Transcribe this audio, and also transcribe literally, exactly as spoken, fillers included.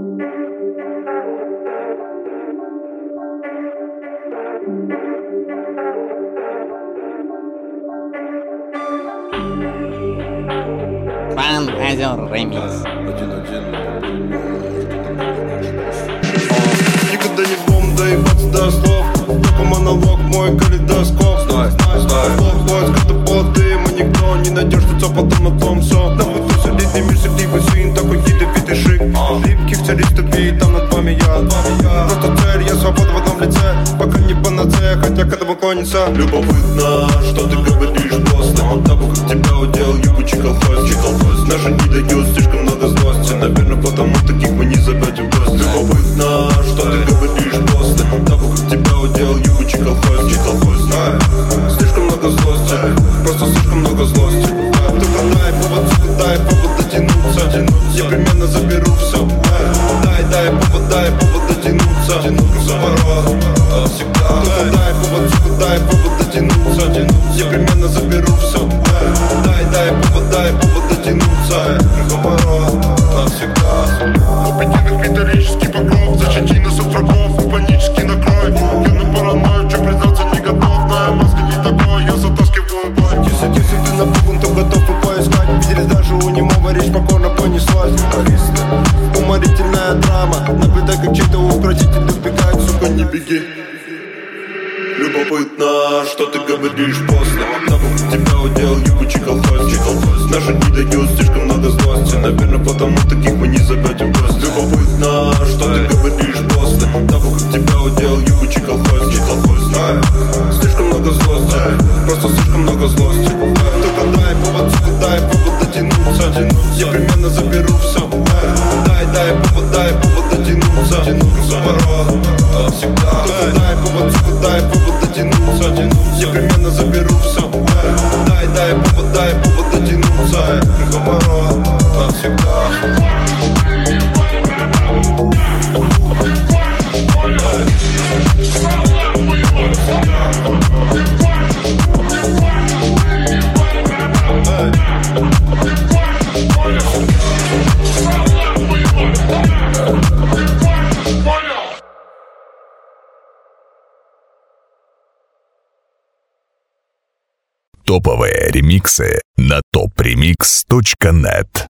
Фан-азер ремикс. Никогда не бом, доебаться до слов. Только монолог, мой калейдоскоп. Знай, знай, знай. Слов, поиск, это боты. Мы никто не найдешь лицо, потом на том все. Нахуй ты солидный мир, сертивый сын. Такой ядовитый шик. Липких царистов и там над вами я. Просто цель, я свобода в одном лице. Пока не панацея, хотя к этому клонится. Любопытно, что ты говоришь после того, как тебя удел ебучий колхозчик. Наши не дают слишком много злости. Наверное, потому таких мы не забудем в гости. Любопытно, что ты говоришь после того, как тебя удел ебучий колхозчик. Слишком много злости, просто слишком много злости. Только дай повод, сука, дай повод дотянуться. Непременно заберу все. Дай, дай повод, дай повод дотянуться. Заворот, всегда. Только дай повод, сука, дай повод дотянуться. Непременно заберу все. Дай, дай повод, дай повод дотянуться. Заворот, навсегда. Аппетитных металлический покров. Защити нас от врагов, панический накрой. Я на паранойю, че признаться не готов. На маска не такой, я затаскиваю бой. Если, если ты напуган, то готов и поискать. Виделись даже у немого, речь покорно понеслась. Уморительная драма. Наблюдай, как чей-то укротитель убегает, сука, не беги. Любопытно, что ты говоришь после того, как тебя удел ебучий колхозчик. Наши не дают слишком много злости. Наверное, потому таких мы не забудем в гости. Любопытно, что ты говоришь после того, как тебя удел ебучий колхозчик. Слишком много злости, просто слишком много злости. Только дай повод, сука, дай повод дотянуться. Непременно заберу все. Дай, дай повод, дай повод дотянуться. Заворот, всегда. Только дай повод, сука, дай повод дотянуться. Непременно заберу все. Дай, дай повод, дай повод дотянуться. Заворот, навсегда. Топовые ремиксы на топ ремикс точка нет.